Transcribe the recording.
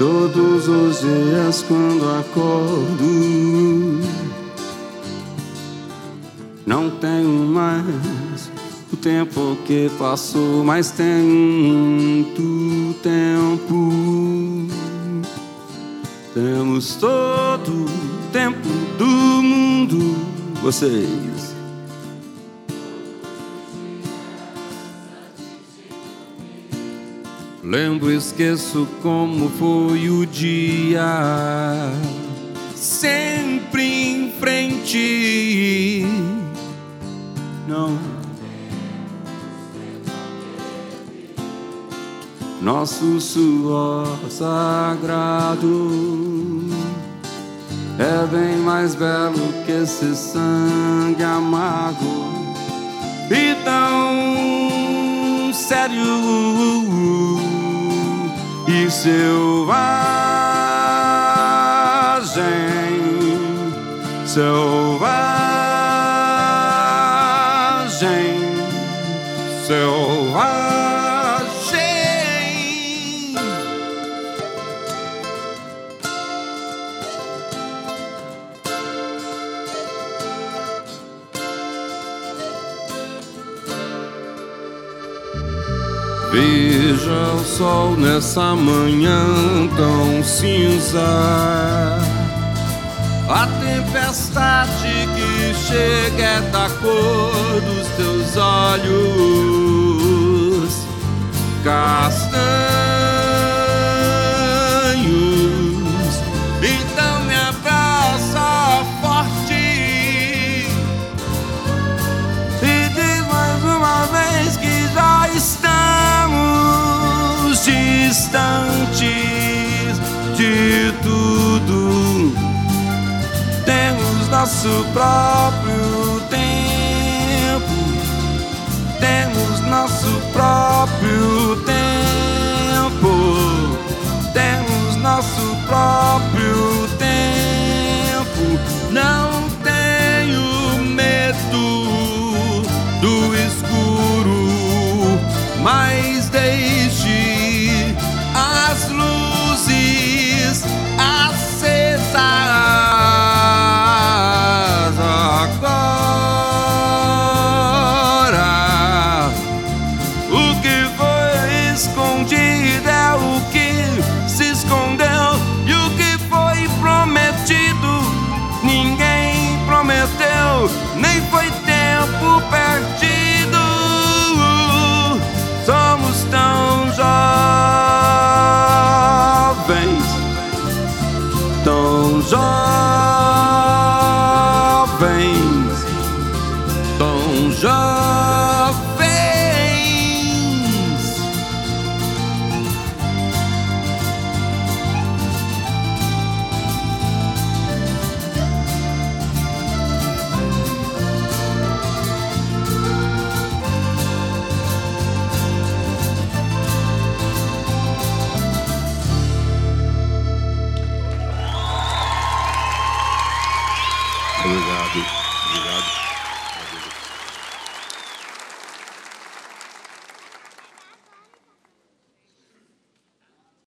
Todos os dias quando acordo, não tenho mais o tempo que passou, mas tenho muito tempo. Temos todo o tempo do mundo, vocês. Lembro, esqueço como foi o dia. Sempre em frente. Não. Nosso suor sagrado é bem mais belo que esse sangue amargo e tão sério e selvagem, selvagem, selvagem. Veja o sol nessa manhã tão cinza, a tempestade que chega é da cor dos teus olhos castanhos. Então me abraça forte e diz mais uma vez que já estamos distantes de tudo. Temos nosso próprio tempo, temos nosso próprio tempo, temos nosso próprio tempo. Não tenho medo do escuro, mas deixe as luzes acesas agora. O que foi escondido é o que se escondeu, e o que foi prometido ninguém prometeu, nem foi tempo perdido. Somos tão jovens, tão jovens, tão jovens. Obrigado, obrigado.